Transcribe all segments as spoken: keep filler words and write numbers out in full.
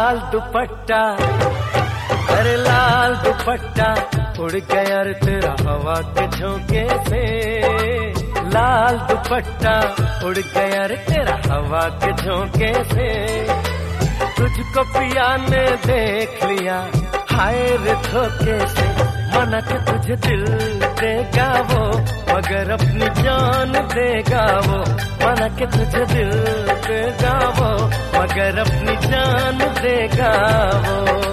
लाल दुपट्टा, अरे लाल दुपट्टा उड़ गया रे तेरा हवा के झोंके से। लाल दुपट्टा उड़ गया रे तेरा हवा के झोंके से। तुझको पिया ने देख लिया हाय रे धोखे से। मना के तुझे दिल देगा वो मगर अपनी जान देगा वो। मना के तुझे दिल देगा वो मगर अपनी जान देगा वो।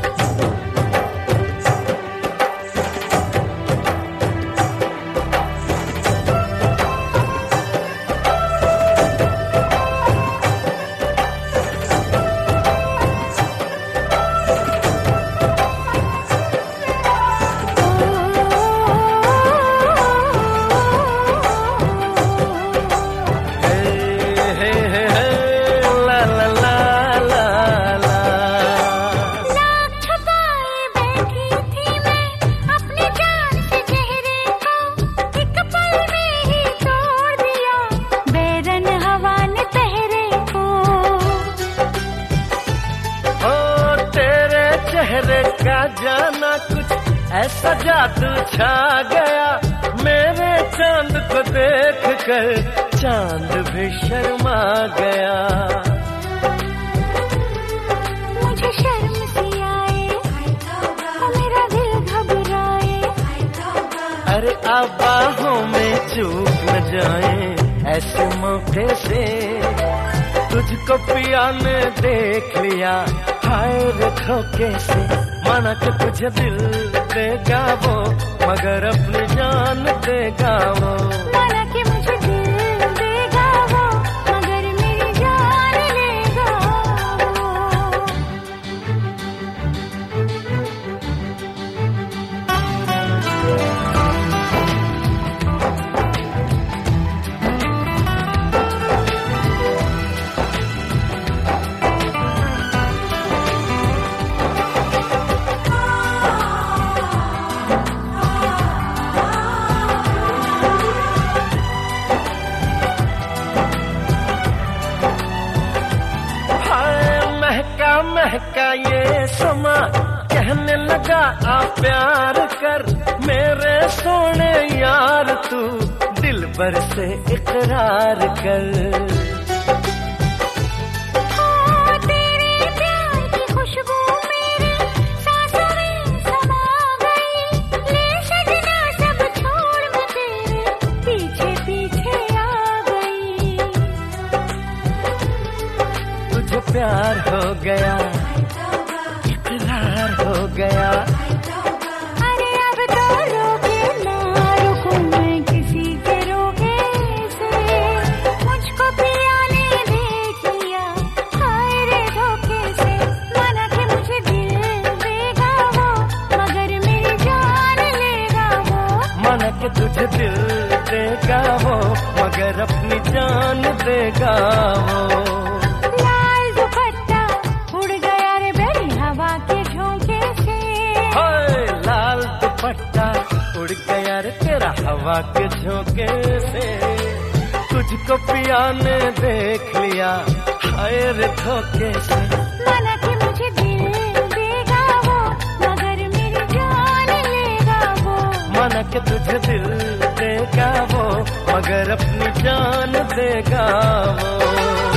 का जाना कुछ ऐसा जादू छा गया। मेरे चांद को देख कर चांद भी शर्मा गया। मुझे शर्म सी आए मेरा दिल घबराए। अरे अब बाहों में चूक न जाए ऐसे मौके से। तुझको पिया ने देख लिया हाय रे धोखे से। माना कि तुझे दिल देगा वो मगर अपनी जान देगा वो। माना कि मुझे दिल देगा वो मगर मेरी जान लेगा वो। महका ये समा कहने लगा आ प्यार कर। मेरे सोने यार तू दिल भर से इकरार कर। ओ तेरे प्यार की खुशबू मेरी सांसों में समा गई। ले सजना सब छोड़ मैं तेरे पीछे पीछे आ गई। तुझे प्यार हो गया इकरार हो गया। अरे अब तो रोके ना रुकूं मैं किसी के रोके से। मुझको पिया ने देख लिया हाय रे धोखे से। माना कि मुझे दिल देगा वो मगर मेरी जान लेगा वो। माना कि तुझे दिल देगा वो मगर अपनी जान देगा वो। दुपट्टा उड़ गया रे तेरा हवा के झोंके से। तुझको पिया ने देख लिया हाय रे धोखे से। माना कि मुझे दिल देगा वो मगर मेरी जान लेगा वो। माना कि तुझे दिल देगा वो मगर अपनी जान देगा वो।